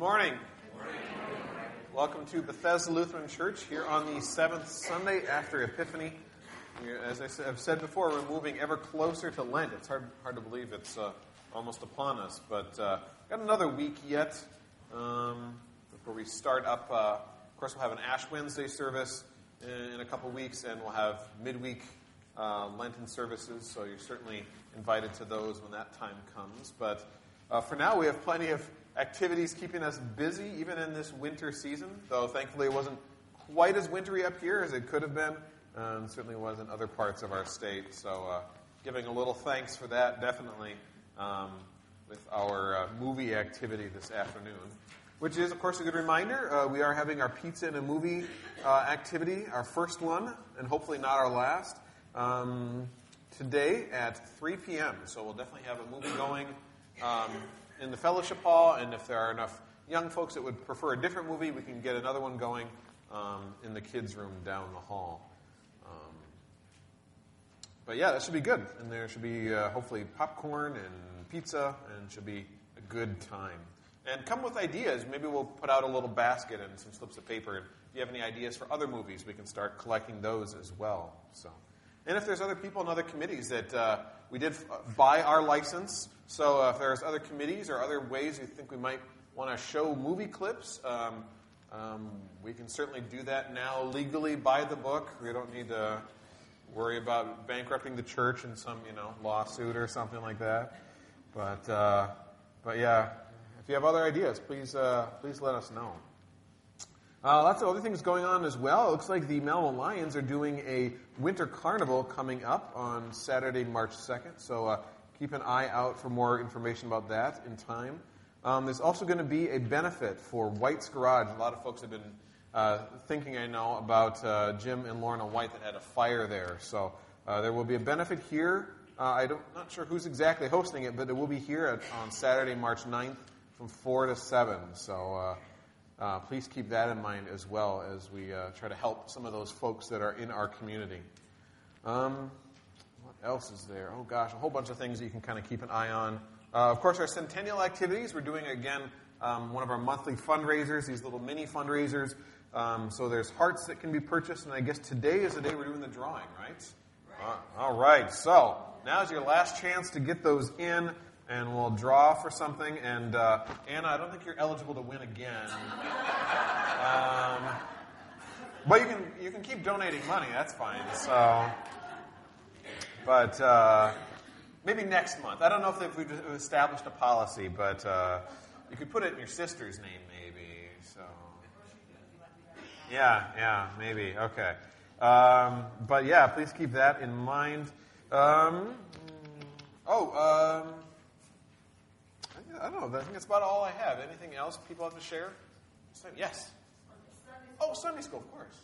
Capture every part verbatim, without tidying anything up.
morning. Welcome to Bethesda Lutheran Church here on the seventh Sunday after Epiphany. As I have said before, we're moving ever closer to Lent. It's hard hard to believe it's uh, almost upon us, but uh, got another week yet um, before we start up. Uh, of course, we'll have an Ash Wednesday service in, in a couple weeks, and we'll have midweek uh, Lenten services, so you're certainly invited to those when that time comes. But uh, for now, we have plenty of activities keeping us busy, even in this winter season, though thankfully it wasn't quite as wintry up here as it could have been. Um, certainly was in other parts of our state. So uh, giving a little thanks for that, definitely, um, with our uh, movie activity this afternoon, which is, of course, a good reminder. Uh, we are having our pizza and a movie uh, activity, our first one, and hopefully not our last, um, today at three p.m. So we'll definitely have a movie going um, in the fellowship hall, and if there are enough young folks that would prefer a different movie, we can get another one going um, in the kids' room down the hall. Um, but yeah, that should be good, and there should be uh, hopefully popcorn and pizza, and should be a good time. And come with ideas. Maybe we'll put out a little basket and some slips of paper, and if you have any ideas for other movies, we can start collecting those as well. So, and if there's other people in other committees that uh, we did buy our license, so uh, if there's other committees or other ways you think we might want to show movie clips, um, um, we can certainly do that now legally by the book. We don't need to worry about bankrupting the church in some, you know, lawsuit or something like that. But, uh, but yeah, if you have other ideas, please, uh, please let us know. Uh, lots of other things going on as well. It looks like the Malmo Lions are doing a winter carnival coming up on Saturday, March second. So uh, keep an eye out for more information about that in time. Um, there's also going to be a benefit for White's Garage. A lot of folks have been uh, thinking, I know, about uh, Jim and Lorna White that had a fire there. So uh, there will be a benefit here. Uh, I don't, not sure who's exactly hosting it, but it will be here at, on Saturday, March ninth from four to seven. So uh, uh, please keep that in mind as well as we uh, try to help some of those folks that are in our community. Um, what else is there? Oh, gosh, a whole bunch of things that you can kind of keep an eye on. Uh, of course, our centennial activities. We're doing, again, um, one of our monthly fundraisers, these little mini fundraisers. Um, so there's hearts that can be purchased, and I guess today is the day we're doing the drawing, right? right. Uh, all right. So now's your last chance to get those in, and we'll draw for something. And uh, Anna, I don't think you're eligible to win again. Um, but you can you can keep donating money. That's fine. So, but. Uh, Maybe next month. I don't know if, if we've established a policy, but uh, you could put it in your sister's name, maybe. So, yeah, yeah, maybe. Okay. Um, but yeah, please keep that in mind. Um, oh, um, I don't know. I think that's about all I have. Anything else people have to share? Yes. Oh, Sunday school, of course.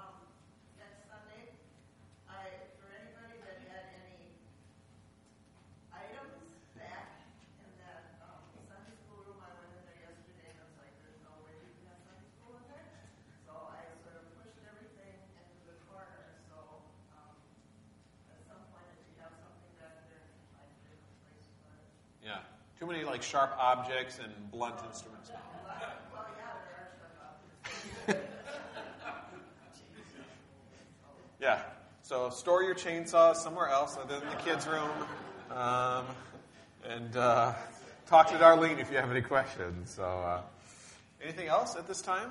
Too many like sharp objects and blunt instruments. Yeah. So store your chainsaw somewhere else other than the kids' room, um, and uh, talk to Darlene if you have any questions. So, uh, anything else at this time?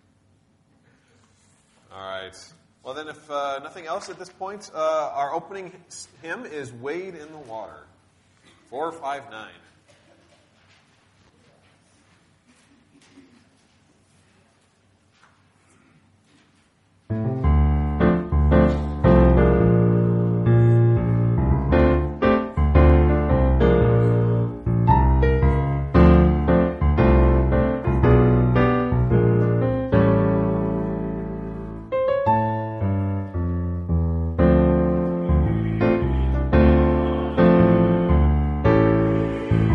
All right. Well, then, if uh, nothing else at this point, uh, our opening hymn is "Wade in the Water," four five nine. Thank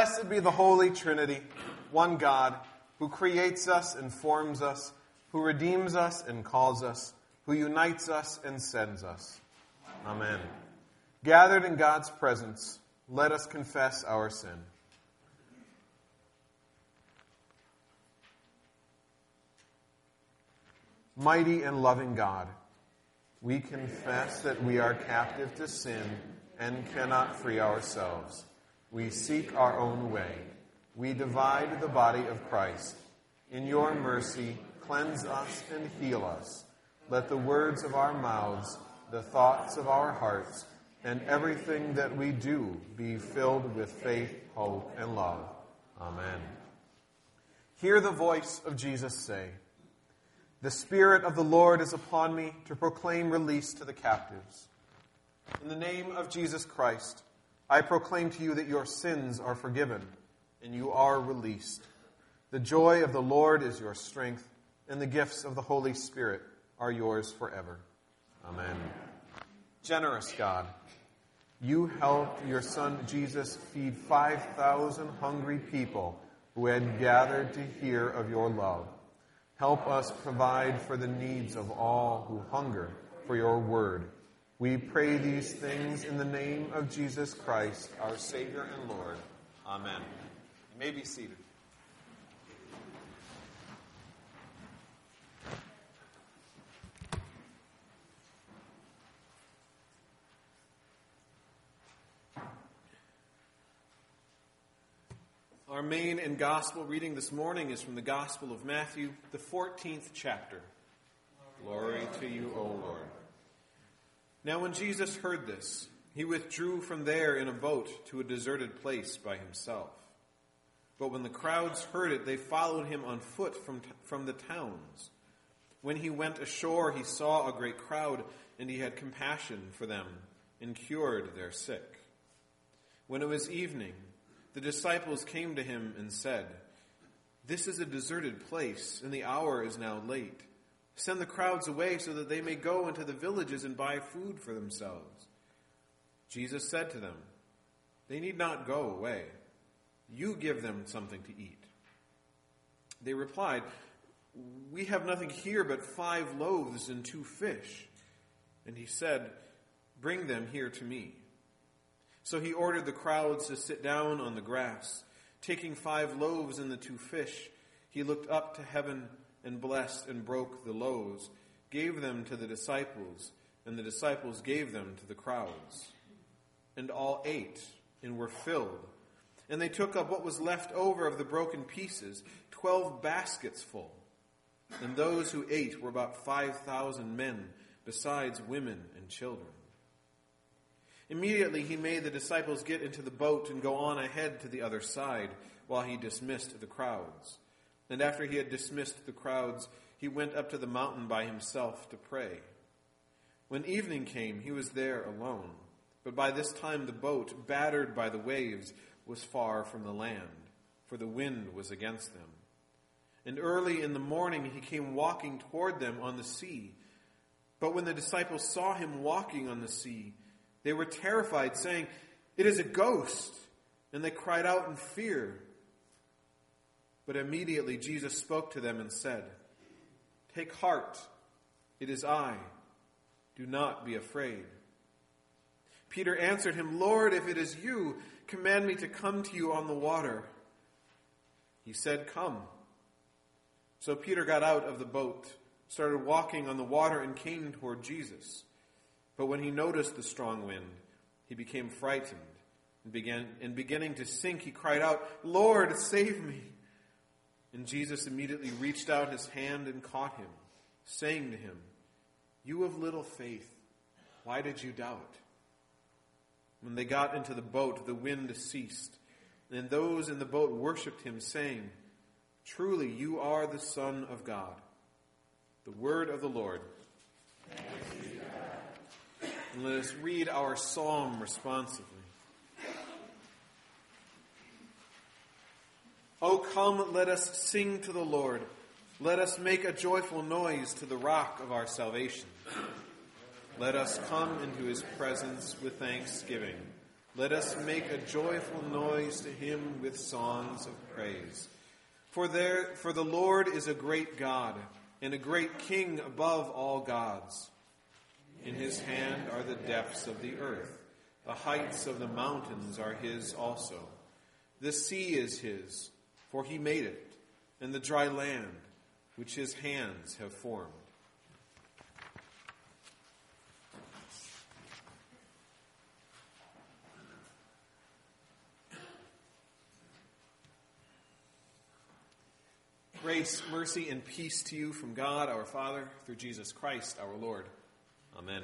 Blessed be the Holy Trinity, one God, who creates us and forms us, who redeems us and calls us, who unites us and sends us. Amen. Gathered in God's presence, let us confess our sin. Mighty and loving God, we confess that we are captive to sin and cannot free ourselves. We seek our own way. We divide the body of Christ. In your mercy, cleanse us and heal us. Let the words of our mouths, the thoughts of our hearts, and everything that we do be filled with faith, hope, and love. Amen. Hear the voice of Jesus say, "The Spirit of the Lord is upon me to proclaim release to the captives. In the name of Jesus Christ, I proclaim to you that your sins are forgiven and you are released. The joy of the Lord is your strength, and the gifts of the Holy Spirit are yours forever." Amen. Generous God, you helped your Son Jesus feed five thousand hungry people who had gathered to hear of your love. Help us provide for the needs of all who hunger for your word. We pray these things in the name of Jesus Christ, our Savior and Lord. Amen. You may be seated. Our main and gospel reading this morning is from the Gospel of Matthew, the fourteenth chapter. Glory to you, O Lord. Now when Jesus heard this, he withdrew from there in a boat to a deserted place by himself. But when the crowds heard it, they followed him on foot from, from the towns. When he went ashore, he saw a great crowd, and he had compassion for them and cured their sick. When it was evening, the disciples came to him and said, "This is a deserted place, and the hour is now late. Send the crowds away so that they may go into the villages and buy food for themselves." Jesus said to them, "They need not go away. You give them something to eat." They replied, "We have nothing here but five loaves and two fish." And he said, "Bring them here to me." So he ordered the crowds to sit down on the grass. Taking five loaves and the two fish, he looked up to heaven and blessed and broke the loaves, gave them to the disciples, and the disciples gave them to the crowds. And all ate and were filled. And they took up what was left over of the broken pieces, twelve baskets full. And those who ate were about five thousand men, besides women and children. Immediately he made the disciples get into the boat and go on ahead to the other side, while he dismissed the crowds. And after he had dismissed the crowds, he went up to the mountain by himself to pray. When evening came, he was there alone. But by this time the boat, battered by the waves, was far from the land, for the wind was against them. And early in the morning he came walking toward them on the sea. But when the disciples saw him walking on the sea, they were terrified, saying, "It is a ghost!" And they cried out in fear. But immediately Jesus spoke to them and said, "Take heart, it is I. Do not be afraid." Peter answered him, "Lord, if it is you, command me to come to you on the water." He said, "Come." So Peter got out of the boat, started walking on the water, and came toward Jesus. But when he noticed the strong wind, he became frightened, and began and beginning to sink, he cried out, "Lord, save me!" And Jesus immediately reached out his hand and caught him, saying to him, "You of little faith, why did you doubt?" When they got into the boat, the wind ceased, and those in the boat worshipped him, saying, "Truly you are the Son of God." The word of the Lord. Thanks be to God. And let us read our psalm responsively. O come, let us sing to the Lord. Let us make a joyful noise to the rock of our salvation. Let us come into his presence with thanksgiving. Let us make a joyful noise to him with songs of praise. For there, for the Lord is a great God, and a great King above all gods. In his hand are the depths of the earth. The heights of the mountains are his also. The sea is his, for he made it, and the dry land, which his hands have formed. Grace, mercy, and peace to you from God our Father, through Jesus Christ our Lord. Amen.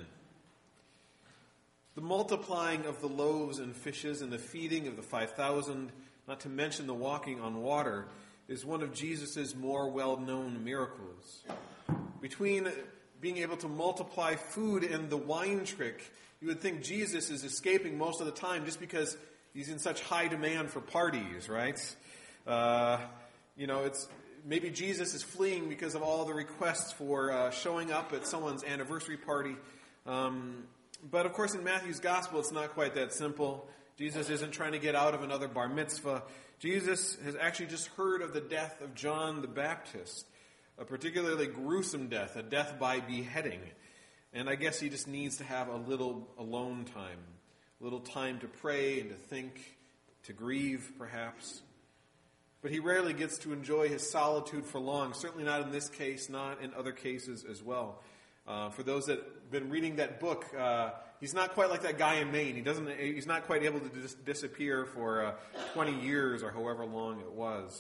The multiplying of the loaves and fishes and the feeding of the five thousand, not to mention the walking on water, is one of Jesus' more well-known miracles. Between being able to multiply food and the wine trick, you would think Jesus is escaping most of the time just because he's in such high demand for parties, right? Uh, you know, it's... Maybe Jesus is fleeing because of all the requests for uh, showing up at someone's anniversary party. Um, but of course in Matthew's gospel it's not quite that simple. Jesus isn't trying to get out of another bar mitzvah. Jesus has actually just heard of the death of John the Baptist, a particularly gruesome death, a death by beheading. And I guess he just needs to have a little alone time, a little time to pray and to think, to grieve perhaps. But he rarely gets to enjoy his solitude for long, certainly not in this case, not in other cases as well. Uh, for those that have been reading that book, uh, he's not quite like that guy in Maine. He doesn't. He's not quite able to dis- disappear for uh, twenty years or however long it was.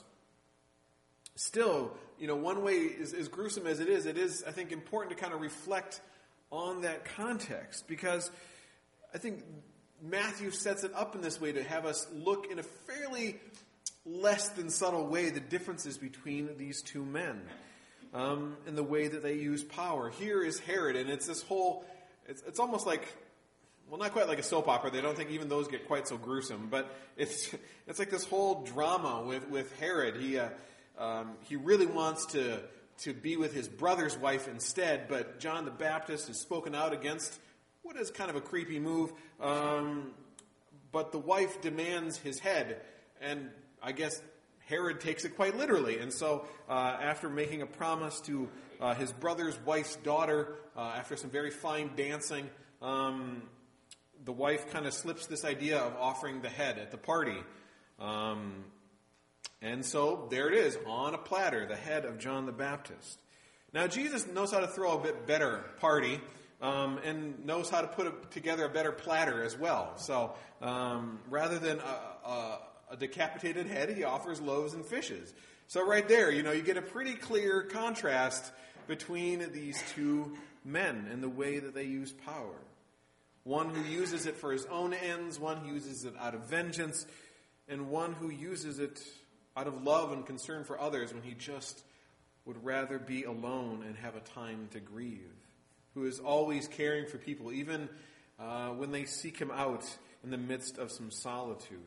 Still, you know, one way, is, as gruesome as it is, it is, I think, important to kind of reflect on that context, because I think Matthew sets it up in this way to have us look in a fairly less than subtle way the differences between these two men um, and the way that they use power. Here is Herod, and it's this whole, it's, it's almost like, well, not quite like a soap opera. They don't think even those get quite so gruesome, but it's it's like this whole drama with, with Herod. He uh, um, he really wants to to be with his brother's wife instead, but John the Baptist has spoken out against what is kind of a creepy move. Um, but the wife demands his head, and I guess Herod takes it quite literally. And so uh, after making a promise to uh, his brother's wife's daughter, uh, after some very fine dancing, um, the wife kind of slips this idea of offering the head at the party. Um, and so there it is, on a platter, the head of John the Baptist. Now Jesus knows how to throw a bit better party, um, and knows how to put a, together a better platter as well. So um, rather than a, a a decapitated head, he offers loaves and fishes. So right there, you know, you get a pretty clear contrast between these two men and the way that they use power. One who uses it for his own ends, one who uses it out of vengeance, and one who uses it out of love and concern for others when he just would rather be alone and have a time to grieve. Who is always caring for people, even uh, when they seek him out in the midst of some solitude.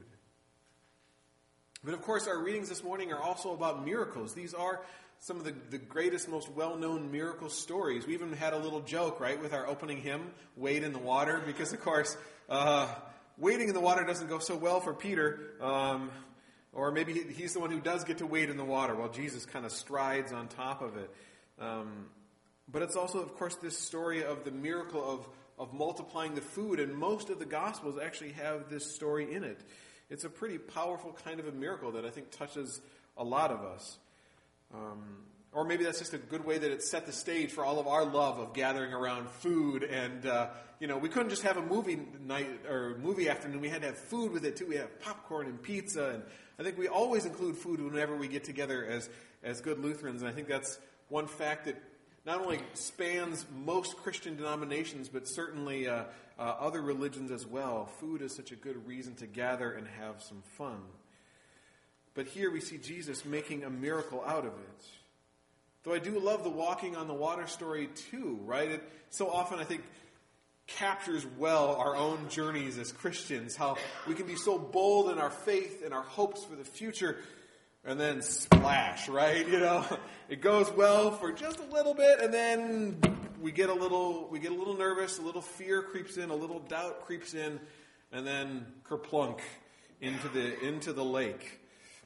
But of course, our readings this morning are also about miracles. These are some of the, the greatest, most well-known miracle stories. We even had a little joke, right, with our opening hymn, Wade in the Water, because of course, uh, wading in the water doesn't go so well for Peter, um, or maybe he's the one who does get to wade in the water while Jesus kind of strides on top of it. Um, but it's also, of course, this story of the miracle of, of multiplying the food, and most of the Gospels actually have this story in it. It's a pretty powerful kind of a miracle that I think touches a lot of us. Um, or maybe that's just a good way that it set the stage for all of our love of gathering around food. And, uh, you know, we couldn't just have a movie night or movie afternoon. We had to have food with it, too. We have popcorn and pizza. And I think we always include food whenever we get together as, as good Lutherans. And I think that's one fact that not only spans most Christian denominations, but certainly uh, uh, other religions as well. Food is such a good reason to gather and have some fun. But here we see Jesus making a miracle out of it. Though I do love the walking on the water story too, right? It so often, I think, captures well our own journeys as Christians, how we can be so bold in our faith and our hopes for the future, and then splash, right? You know, it goes well for just a little bit, and then we get a little, we get a little nervous, a little fear creeps in, a little doubt creeps in, and then kerplunk into the into the lake.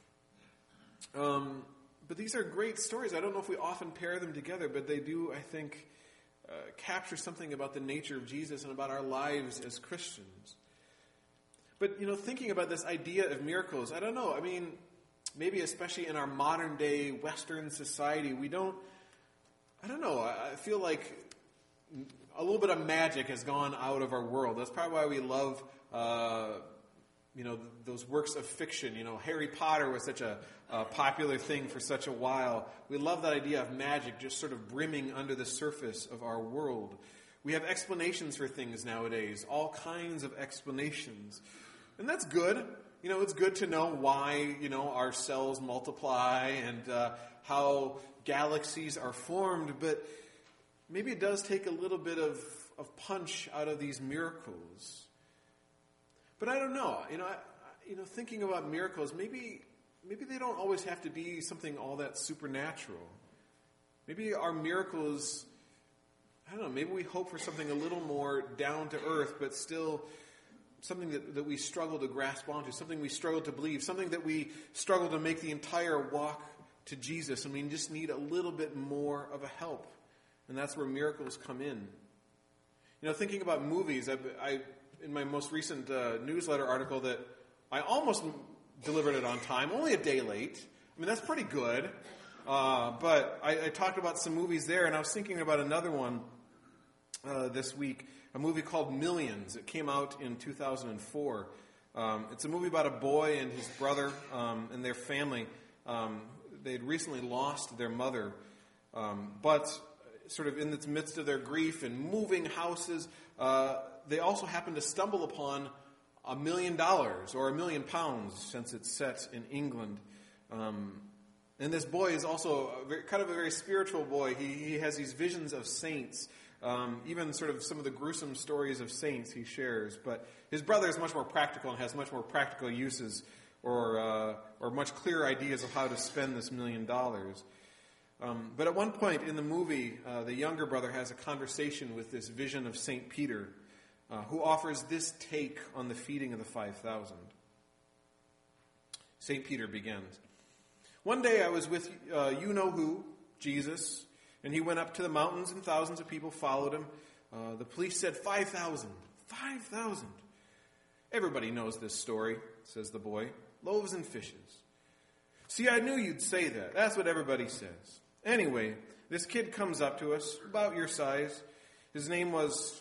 Um, but these are great stories. I don't know if we often pair them together, but they do, I think, uh, capture something about the nature of Jesus and about our lives as Christians. But, you know, thinking about this idea of miracles, I don't know. I mean, maybe especially in our modern day Western society, we don't, I don't know, I feel like a little bit of magic has gone out of our world. That's probably why we love, uh, you know, those works of fiction. You know, Harry Potter was such a, a popular thing for such a while. We love that idea of magic just sort of brimming under the surface of our world. We have explanations for things nowadays, all kinds of explanations. And that's good. You know, it's good to know why, you know, our cells multiply and uh, how galaxies are formed, but maybe it does take a little bit of, of punch out of these miracles. But I don't know. You know, I, you know, thinking about miracles, maybe maybe they don't always have to be something all that supernatural. Maybe our miracles, I don't know, maybe we hope for something a little more down to earth, but still something that, that we struggle to grasp onto, something we struggle to believe, something that we struggle to make the entire walk to Jesus, and we just need a little bit more of a help. And that's where miracles come in. You know, thinking about movies, I, I in my most recent uh, newsletter article that I almost delivered it on time, only a day late. I mean, that's pretty good. Uh, but I, I talked about some movies there, and I was thinking about another one uh, this week, a movie called Millions. It came out in two thousand four. Um, it's a movie about a boy and his brother um, and their family. Um, they had recently lost their mother, um, but sort of in the midst of their grief and moving houses, uh, they also happened to stumble upon a million dollars or a million pounds, since it's set in England. Um, and this boy is also a very, kind of a very spiritual boy. He, he has these visions of saints, um, even sort of some of the gruesome stories of saints he shares. But his brother is much more practical and has much more practical uses or uh, or much clearer ideas of how to spend this million dollars. Um, but at one point in the movie, uh, the younger brother has a conversation with this vision of Saint Peter, uh, who offers this take on the feeding of the five thousand. Saint Peter begins. One day I was with uh, you-know-who, Jesus, and he went up to the mountains and thousands of people followed him. Uh, the police said, five thousand. five thousand. Everybody knows this story, says the boy. Loaves and fishes. See, I knew you'd say that. That's what everybody says. Anyway, this kid comes up to us, about your size. His name was,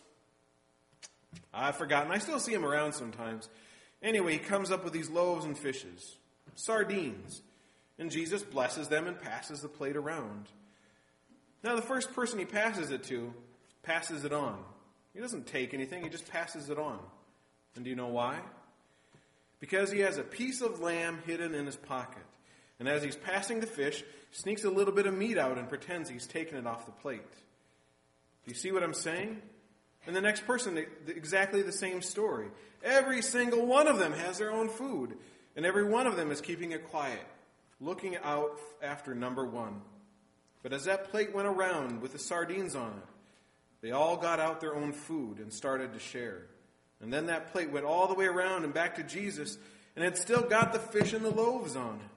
I've forgotten. I still see him around sometimes. Anyway, he comes up with these loaves and fishes, sardines, and Jesus blesses them and passes the plate around. Now, the first person he passes it to passes it on. He doesn't take anything, he just passes it on. And do you know why? Because he has a piece of lamb hidden in his pocket. And as he's passing the fish, sneaks a little bit of meat out and pretends he's taken it off the plate. Do you see what I'm saying? And the next person, exactly the same story. Every single one of them has their own food. And every one of them is keeping it quiet, looking out after number one. But as that plate went around with the sardines on it, they all got out their own food and started to share. And then that plate went all the way around and back to Jesus, and it still got the fish and the loaves on it.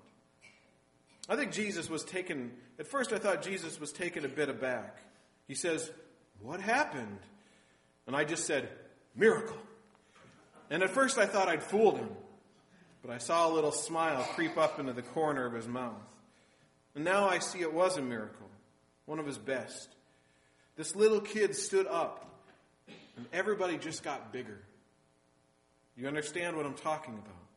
I think Jesus was taken, at first I thought Jesus was taken a bit aback. He says, what happened? And I just said, miracle. And at first I thought I'd fooled him, but I saw a little smile creep up into the corner of his mouth. And now I see it was a miracle, one of his best. This little kid stood up, and everybody just got bigger. You understand what I'm talking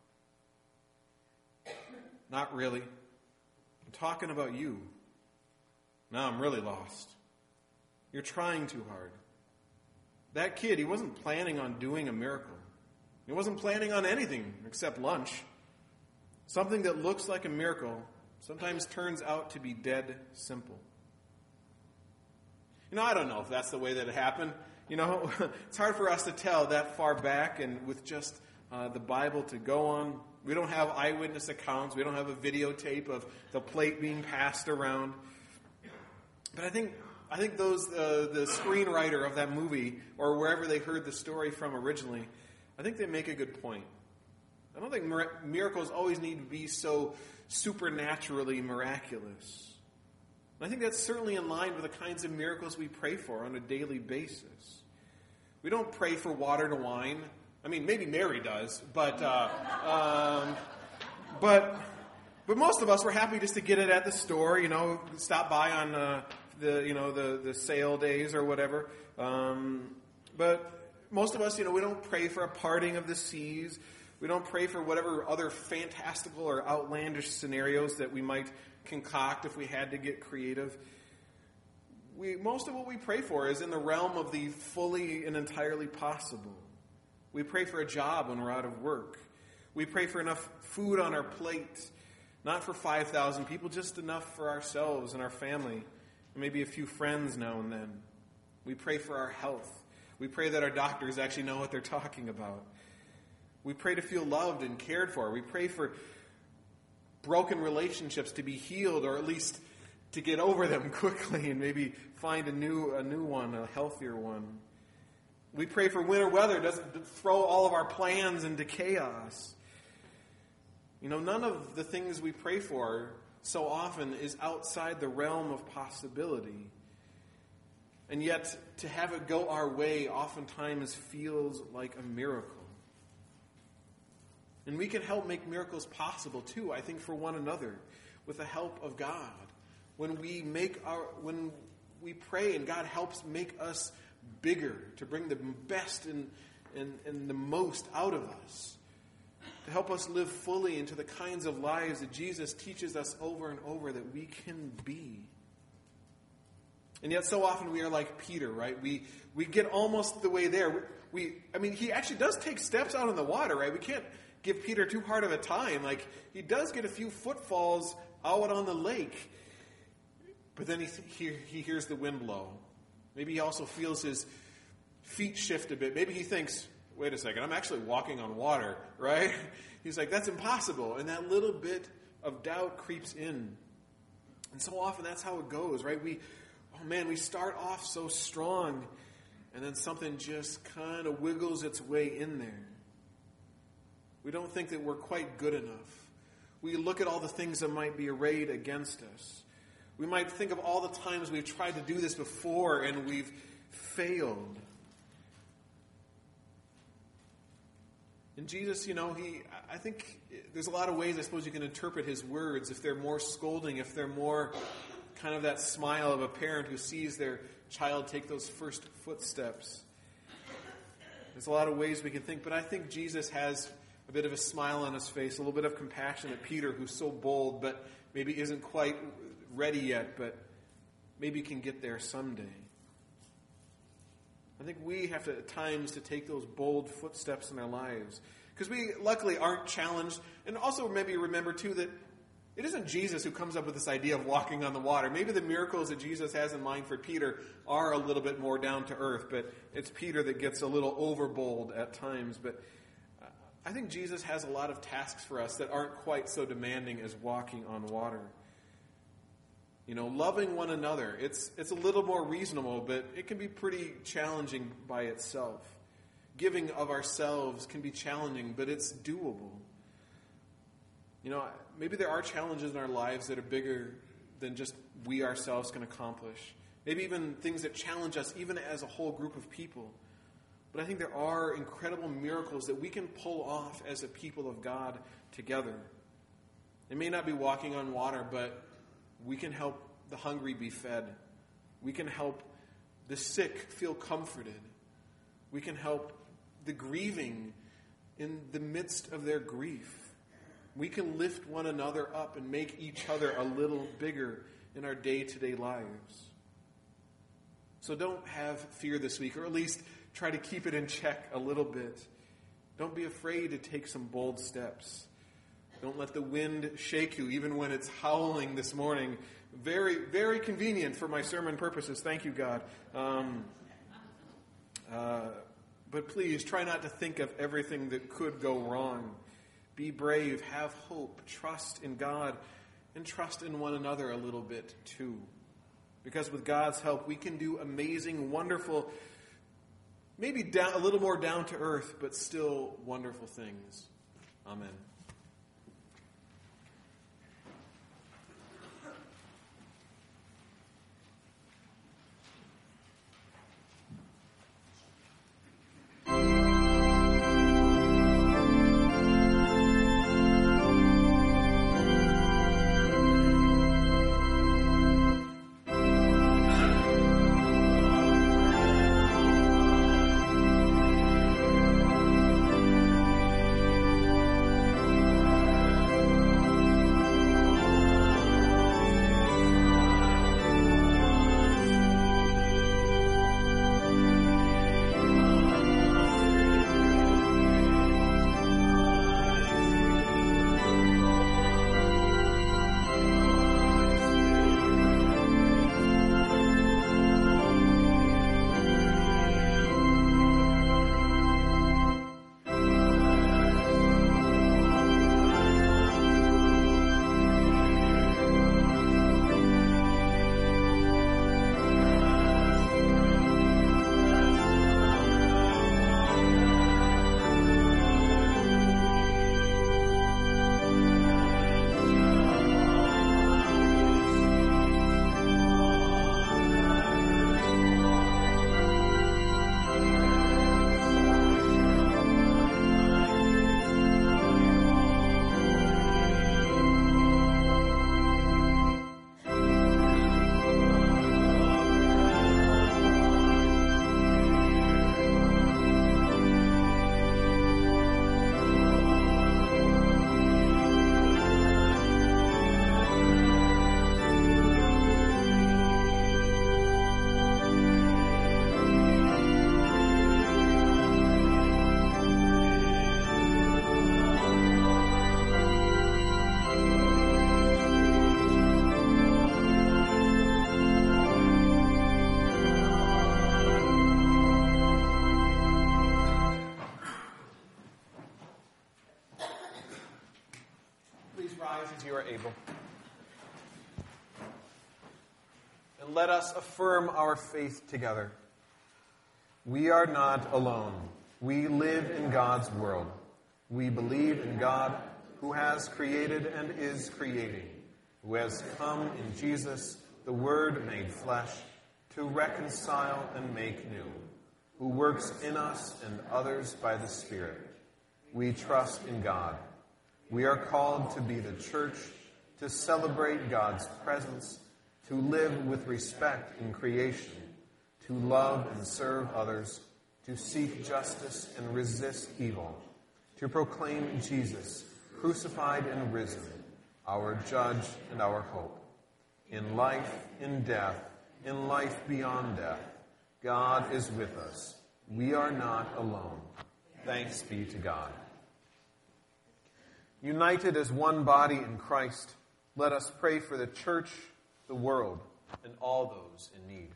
about? Not really. I'm talking about you. Now I'm really lost. You're trying too hard. That kid, he wasn't planning on doing a miracle. He wasn't planning on anything except lunch. Something that looks like a miracle sometimes turns out to be dead simple. You know, I don't know if that's the way that it happened. You know, it's hard for us to tell that far back and with just uh, the Bible to go on. We don't have eyewitness accounts. We don't have a videotape of the plate being passed around. But I think I think those uh, the screenwriter of that movie, or wherever they heard the story from originally, I think they make a good point. I don't think mir- miracles always need to be so supernaturally miraculous. And I think that's certainly in line with the kinds of miracles we pray for on a daily basis. We don't pray for water to wine. I mean, maybe Mary does, but uh, um, but but most of us were happy just to get it at the store. You know, stop by on uh, the you know the the sale days or whatever. Um, but most of us, you know, we don't pray for a parting of the seas. We don't pray for whatever other fantastical or outlandish scenarios that we might concoct if we had to get creative. We, most of what we pray for is in the realm of the fully and entirely possible. We pray for a job when we're out of work. We pray for enough food on our plate, not for five thousand people, just enough for ourselves and our family, and maybe a few friends now and then. We pray for our health. We pray that our doctors actually know what they're talking about. We pray to feel loved and cared for. We pray for broken relationships to be healed, or at least to get over them quickly and maybe find a new a new one, a healthier one. We pray for winter weather doesn't throw all of our plans into chaos. You know, none of the things we pray for so often is outside the realm of possibility. And yet, to have it go our way oftentimes feels like a miracle. And we can help make miracles possible too, I think, for one another, with the help of God. When we make our, when we pray and God helps make us bigger, to bring the best and, and, and the most out of us, to help us live fully into the kinds of lives that Jesus teaches us over and over that we can be. And yet so often we are like Peter, right? We we get almost the way there. We, I mean, he actually does take steps out in the water, right? We can't give Peter too hard of a time. Like, he does get a few footfalls out on the lake. But then he, he, he hears the wind blow. Maybe he also feels his feet shift a bit. Maybe he thinks, wait a second, I'm actually walking on water, right? He's like, that's impossible. And that little bit of doubt creeps in. And so often that's how it goes, right? We, oh man, we start off so strong, and then something just kind of wiggles its way in there. We don't think that we're quite good enough. We look at all the things that might be arrayed against us. We might think of all the times we've tried to do this before and we've failed. And Jesus, you know, he, I think there's a lot of ways I suppose you can interpret his words. If they're more scolding, if they're more kind of that smile of a parent who sees their child take those first footsteps. There's a lot of ways we can think, but I think Jesus has a bit of a smile on his face, a little bit of compassion at Peter, who's so bold, but maybe isn't quite ready yet, but maybe can get there someday. I think we have to, at times, to take those bold footsteps in our lives. Because we, luckily, aren't challenged. And also maybe remember, too, that it isn't Jesus who comes up with this idea of walking on the water. Maybe the miracles that Jesus has in mind for Peter are a little bit more down to earth, but it's Peter that gets a little overbold at times. But I think Jesus has a lot of tasks for us that aren't quite so demanding as walking on water. You know, loving one another, it's it's a little more reasonable, but it can be pretty challenging by itself. Giving of ourselves can be challenging, but it's doable. You know, maybe there are challenges in our lives that are bigger than just we ourselves can accomplish. Maybe even things that challenge us, even as a whole group of people. But I think there are incredible miracles that we can pull off as a people of God together. It may not be walking on water, but we can help the hungry be fed. We can help the sick feel comforted. We can help the grieving in the midst of their grief. We can lift one another up and make each other a little bigger in our day-to-day lives. So don't have fear this week, or at least try to keep it in check a little bit. Don't be afraid to take some bold steps. Don't let the wind shake you, even when it's howling this morning. Very, very convenient for my sermon purposes. Thank you, God. Um, uh, but please, try not to think of everything that could go wrong. Be brave, have hope, trust in God, and trust in one another a little bit too. Because with God's help, we can do amazing, wonderful, maybe down, a little more down to earth, but still wonderful things. Amen. Able. And let us affirm our faith together. We are not alone. We live in God's world. We believe in God, who has created and is creating, who has come in Jesus, the Word made flesh, to reconcile and make new, who works in us and others by the Spirit. We trust in God. We are called to be the church, to celebrate God's presence, to live with respect in creation, to love and serve others, to seek justice and resist evil, to proclaim Jesus, crucified and risen, our judge and our hope. In life, in death, in life beyond death, God is with us. We are not alone. Thanks be to God. United as one body in Christ, let us pray for the church, the world, and all those in need.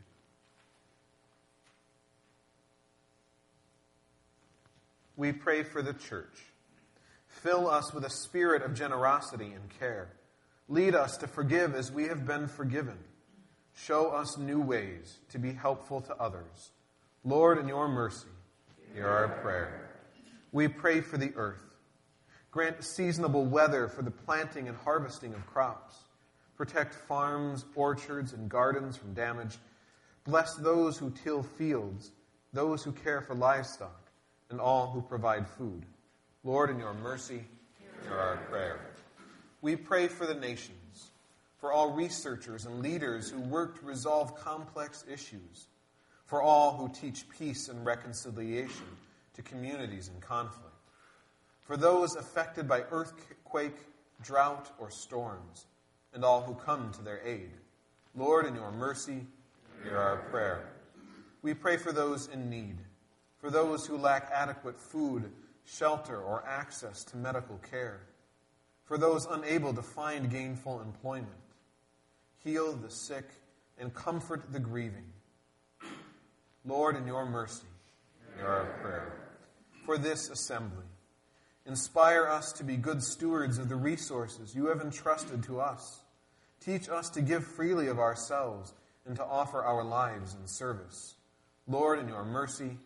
We pray for the church. Fill us with a spirit of generosity and care. Lead us to forgive as we have been forgiven. Show us new ways to be helpful to others. Lord, in your mercy, hear our prayer. We pray for the earth. Grant seasonable weather for the planting and harvesting of crops. Protect farms, orchards, and gardens from damage. Bless those who till fields, those who care for livestock, and all who provide food. Lord, in your mercy, hear our prayer. We pray for the nations, for all researchers and leaders who work to resolve complex issues, for all who teach peace and reconciliation to communities in conflict, for those affected by earthquake, drought, or storms, and all who come to their aid. Lord, in your mercy, hear our prayer. We pray for those in need, for those who lack adequate food, shelter, or access to medical care, for those unable to find gainful employment. Heal the sick and comfort the grieving. Lord, in your mercy, hear our prayer. For this assembly, inspire us to be good stewards of the resources you have entrusted to us. Teach us to give freely of ourselves and to offer our lives in service. Lord, in your mercy,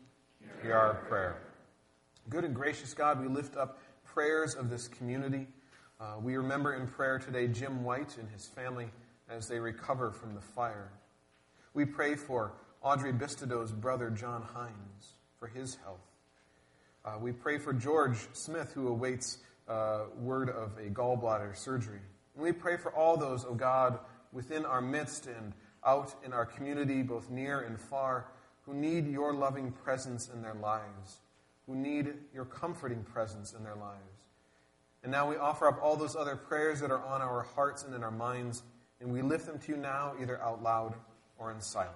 Hear our prayer. Good and gracious God, we lift up prayers of this community. Uh, we remember in prayer today Jim White and his family as they recover from the fire. We pray for Audrey Bistado's brother John Hines for his health. Uh, we pray for George Smith, who awaits uh, word of a gallbladder surgery. And we pray for all those, O God, within our midst and out in our community, both near and far, who need your loving presence in their lives, who need your comforting presence in their lives. And now we offer up all those other prayers that are on our hearts and in our minds, and we lift them to you now, either out loud or in silence.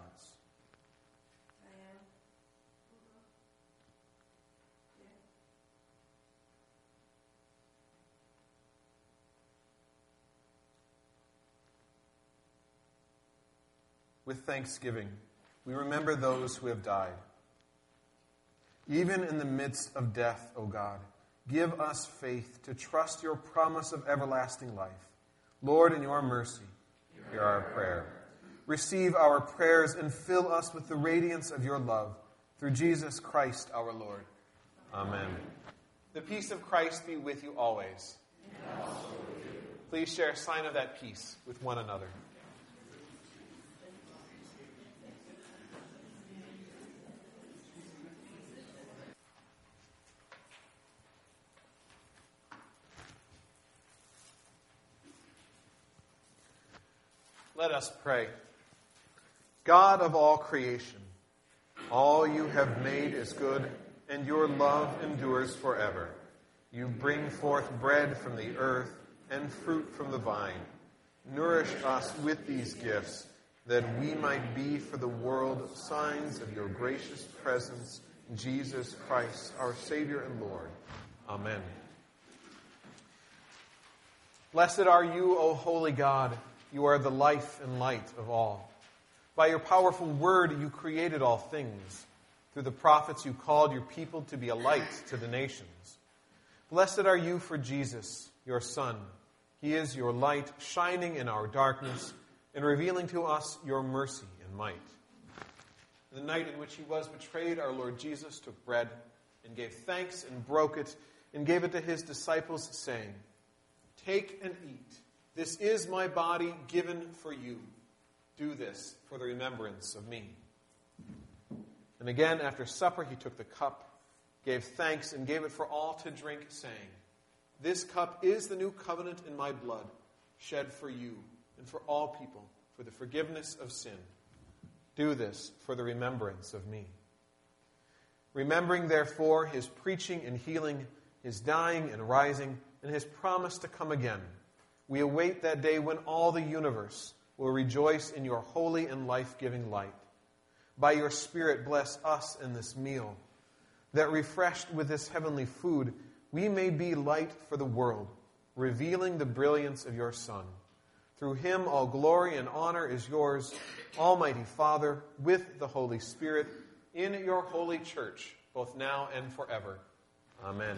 With thanksgiving, we remember those who have died. Even in the midst of death, O God, give us faith to trust your promise of everlasting life. Lord, in your mercy, hear our prayer. Receive our prayers and fill us with the radiance of your love. Through Jesus Christ our Lord. Amen. The peace of Christ be with you always. And also with you. Please share a sign of that peace with one another. Let us pray. God of all creation, all you have made is good, and your love endures forever. You bring forth bread from the earth and fruit from the vine. Nourish us with these gifts, that we might be for the world signs of your gracious presence in Jesus Christ, our Savior and Lord. Amen. Blessed are you, O holy God. You are the life and light of all. By your powerful word, you created all things. Through the prophets, you called your people to be a light to the nations. Blessed are you for Jesus, your Son. He is your light, shining in our darkness and revealing to us your mercy and might. The night in which he was betrayed, our Lord Jesus took bread and gave thanks and broke it and gave it to his disciples, saying, "Take and eat. This is my body given for you. Do this for the remembrance of me." And again, after supper, he took the cup, gave thanks, and gave it for all to drink, saying, "This cup is the new covenant in my blood, shed for you and for all people for the forgiveness of sin. Do this for the remembrance of me." Remembering, therefore, his preaching and healing, his dying and rising, and his promise to come again, we await that day when all the universe will rejoice in your holy and life-giving light. By your Spirit, bless us in this meal, that refreshed with this heavenly food, we may be light for the world, revealing the brilliance of your Son. Through him, all glory and honor is yours, Almighty Father, with the Holy Spirit, in your holy church, both now and forever. Amen.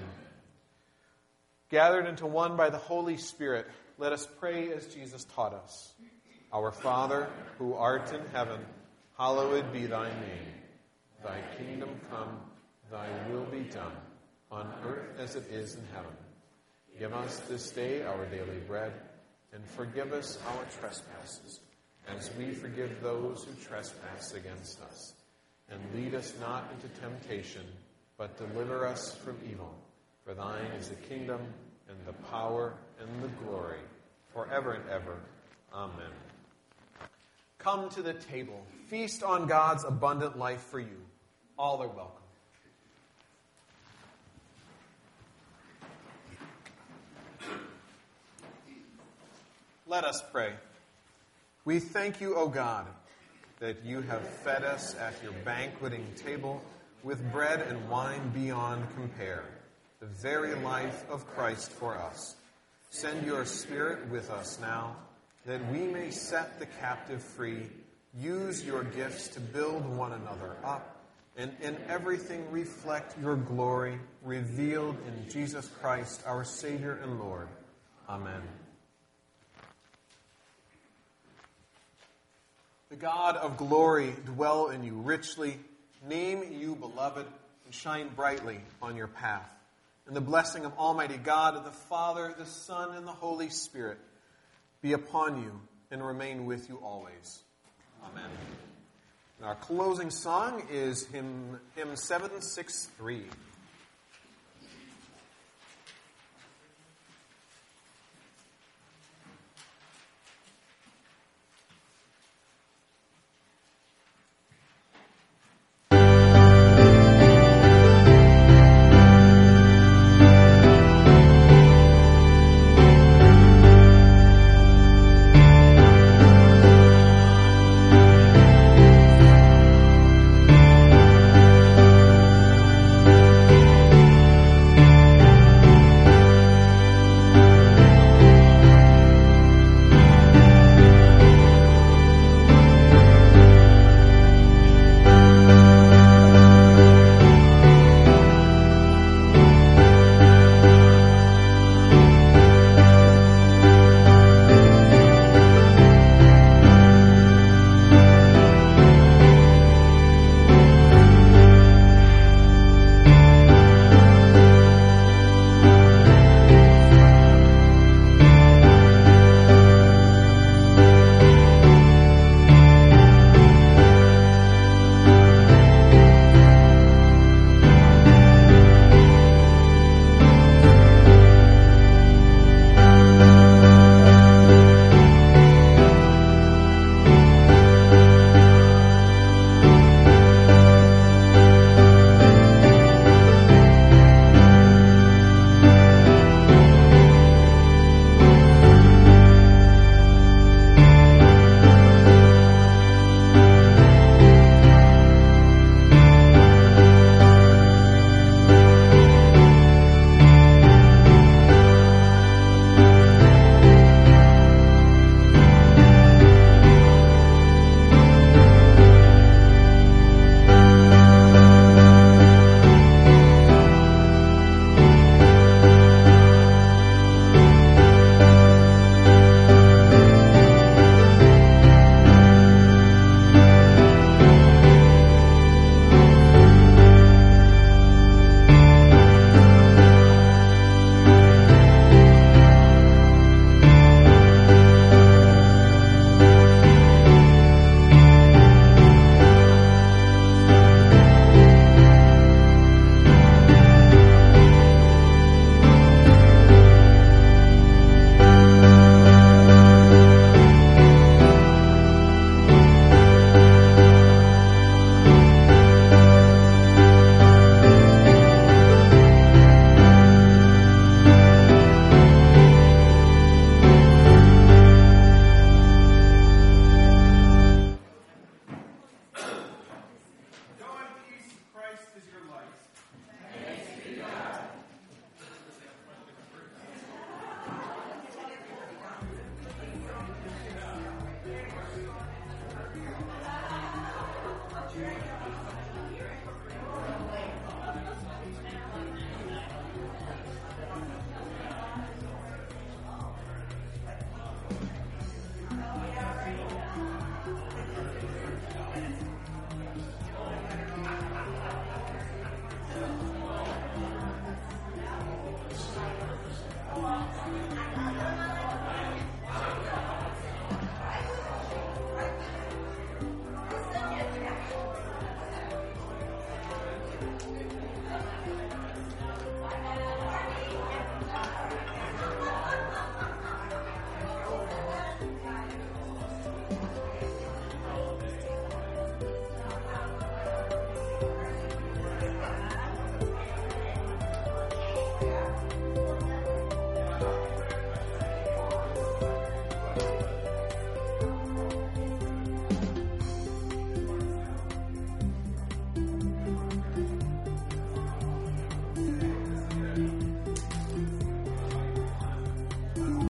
Gathered into one by the Holy Spirit, let us pray as Jesus taught us. Our Father, who art in heaven, hallowed be thy name. Thy kingdom come, thy will be done, on earth as it is in heaven. Give us this day our daily bread, and forgive us our trespasses, as we forgive those who trespass against us. And lead us not into temptation, but deliver us from evil. For thine is the kingdom, and the power, and the glory, forever and ever. Amen. Come to the table. Feast on God's abundant life for you. All are welcome. Let us pray. We thank you, O God, that you have fed us at your banqueting table with bread and wine beyond compare, the very life of Christ for us. Send your Spirit with us now, that we may set the captive free, use your gifts to build one another up, and in everything reflect your glory, revealed in Jesus Christ, our Savior and Lord. Amen. The God of glory dwell in you richly. Name you, beloved, and shine brightly on your path. And the blessing of Almighty God, the Father, the Son, and the Holy Spirit be upon you and remain with you always. Amen. And our closing song is hymn, hymn seven sixty-three.